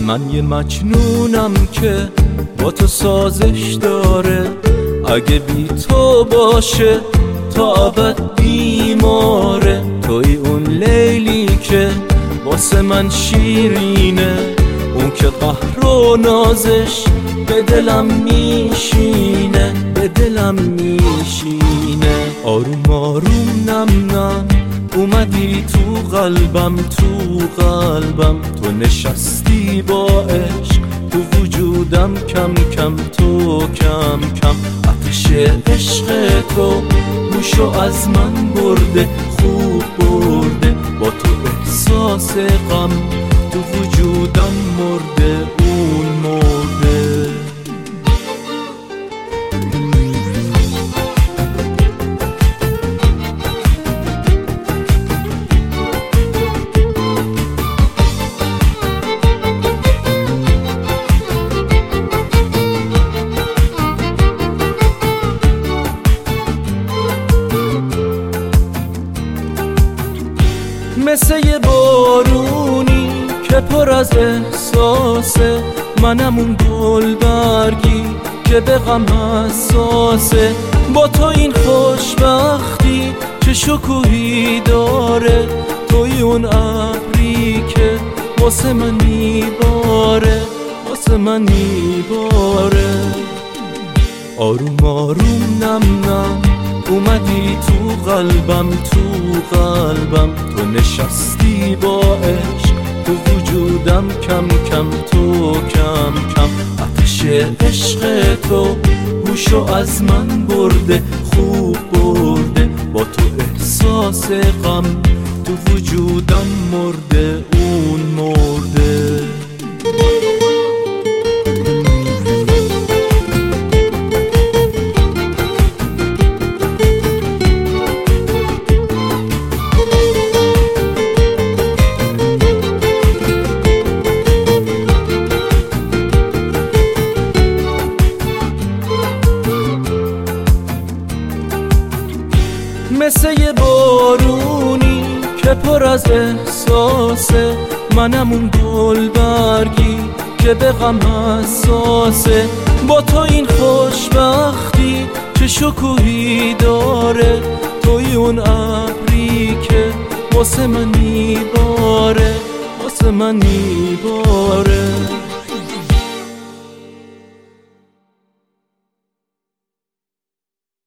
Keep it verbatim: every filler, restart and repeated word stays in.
من یه مجنونم که با تو سازش داره، اگه بی تو باشه تا ابد بیماره. توی اون لیلی که واسه من شیرینه، اون که قهر و نازش به دلم میشینه، به دلم میشینه. آروم آروم نم نم اومدی تو قلبم، تو قلبم. تو نشستی با عشق تو وجودم، کم کم تو کم کم. آتش عشق تو گوشو از من برده، خوب برده. با تو احساس غم تو وجودم مرده، اون مرده. مثل یه بارونی که پر از احساسه، منم اون گل برگی که به غم حساسه. با تو این خوشبختی چه شکوهی داره، توی اون ابری که واسه من میباره، واسه من میباره. آروم آروم نم نم اومدی تو قلبم، تو قلبم. تو نشستی با عشق تو وجودم، کم کم تو کم کم. آتش عشق تو گوشو از من برده، خوب برده. با تو احساس غم تو وجودم مرده، اون مرده. مثل یه بارونی که پر از احساسه، منم اون گل برگی که به غم حساسه. با تو این خوشبختی چه شکوهی داره، توی اون ابری که واسه من میباره، واسه من میباره.